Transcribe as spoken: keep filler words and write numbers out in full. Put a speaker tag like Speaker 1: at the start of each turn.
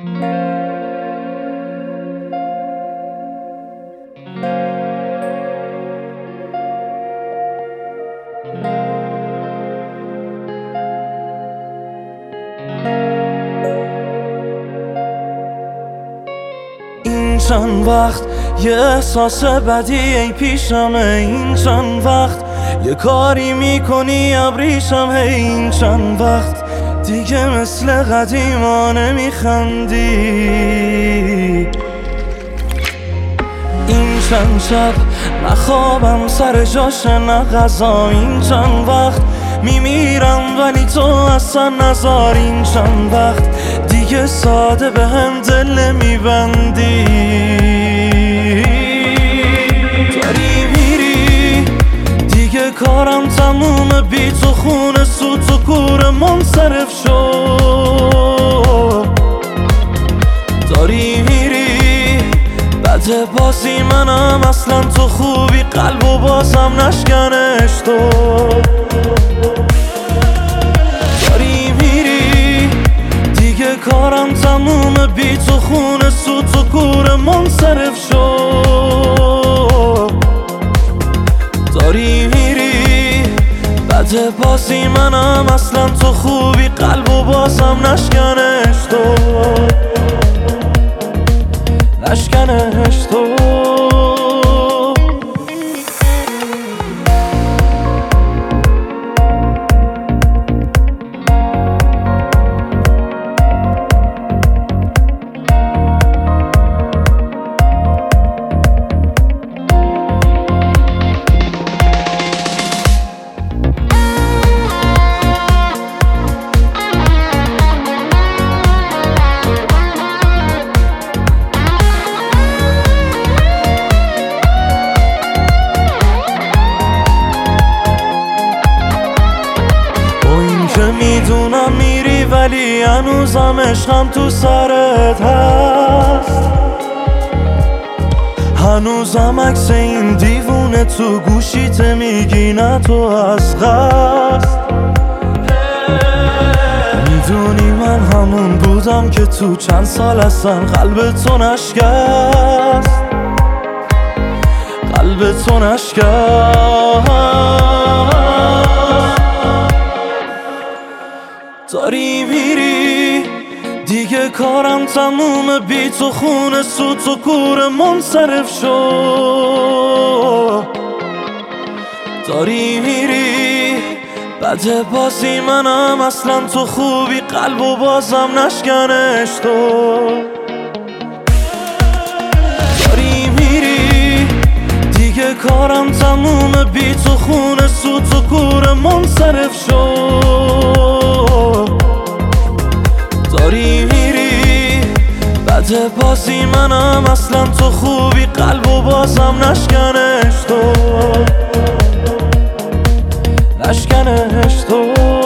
Speaker 1: این چند وقت یه احساس بدی ای پیشمه، این چند وقت یه کاری میکنی ابریشم، هی این چند وقت دیگه مثل قدیما نمیخندی. این چند شب نخوابم سر جاش نه غذا، این چند وقت میمیرم ولی تو اصلا نزار، این چند وقت دیگه ساده به هم دل نمیبندی. داری میری دیگه کارم تمومه، بی تو خونه سوت و کور منصرف شو. داری میری بده بازی منم اصلا تو خوبی، قلب و بازم نشکنش تو. داری میری دیگه کارم تمومه، بی تو خونه سوت و کور منصرف شو. داری میری بده بازی منم اصلا تو خوبی، قلب و بازم نشکنش تو، نشکنش تو. که میدونم میری ولی هنوزم عشقم تو سرت هست، هنوزم عکس این دیوونه تو گوشیت میگی نه تو از قصد. میدونی من همون بودم که تو چند سال اصلا قلب تو نشکست، قلب تو نشکست. داری میری دیگه کارم تمومه، بی تو خونه سوت و کور منصرف شو. داری میری بده بازی منم اصلا تو خوبی، قلب و بازم نشکنش تو. داری میری دیگه کارم تمومه، بی تو خونه سوت و کور منصرف شو. داری میری بده بازی منم اصلا تو خوبی، قلب و بازم نشکنش تو، نشکنش تو.